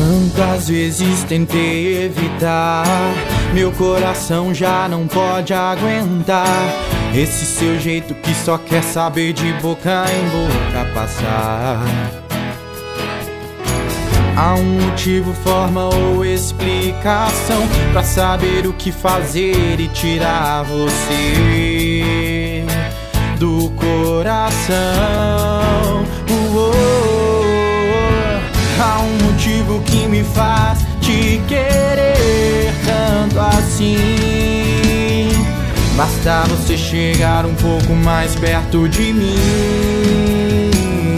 Quantas vezes tentei evitar, meu coração já não pode aguentar esse seu jeito que só quer saber de boca em boca passar. Há um motivo, forma ou explicação pra saber o que fazer e tirar você do coração. Há um motivo que me faz te querer tanto assim. Basta você chegar um pouco mais perto de mim.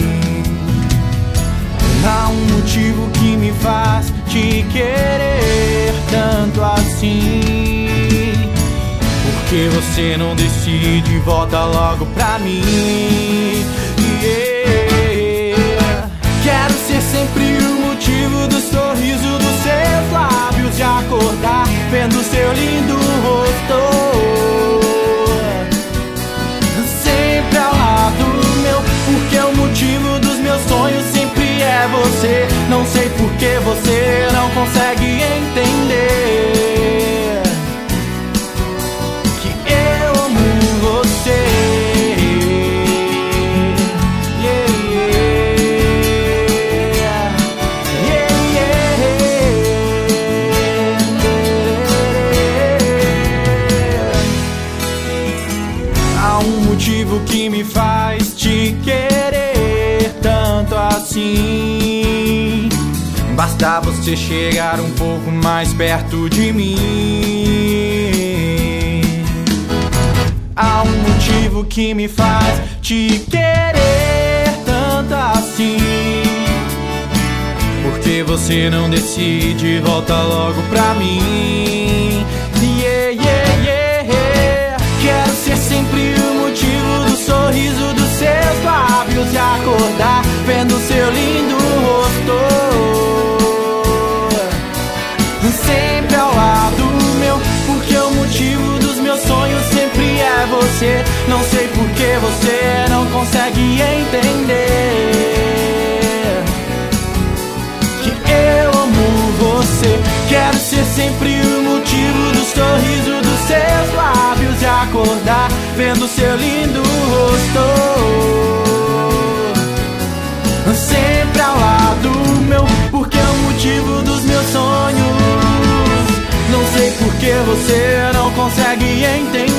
Há um motivo que me faz te querer tanto assim. Porque você não decide e volta logo pra mim. Quero ser sempre o motivo do sorriso dos seus lábios, de acordar vendo seu lindo rosto sempre ao lado meu. Porque o motivo dos meus sonhos sempre é você. Não sei por que você não consegue entender que eu amo você. Há um motivo que me faz te querer tanto assim. Basta você chegar um pouco mais perto de mim. Há um motivo que me faz te querer tanto assim. Porque você não decide e volta logo pra mim. Quero ser sempre o motivo do sorriso dos seus lábios, de acordar vendo seu lindo rosto sempre ao lado meu. Porque o motivo dos meus sonhos sempre é você. Não sei por que você não consegue entender que eu amo você. Quero ser sempre o motivo do sorriso dos seus lábios, de acordar vendo seu lindo rosto sempre ao lado meu. Porque é o motivo dos meus sonhos. Não sei por que você não consegue entender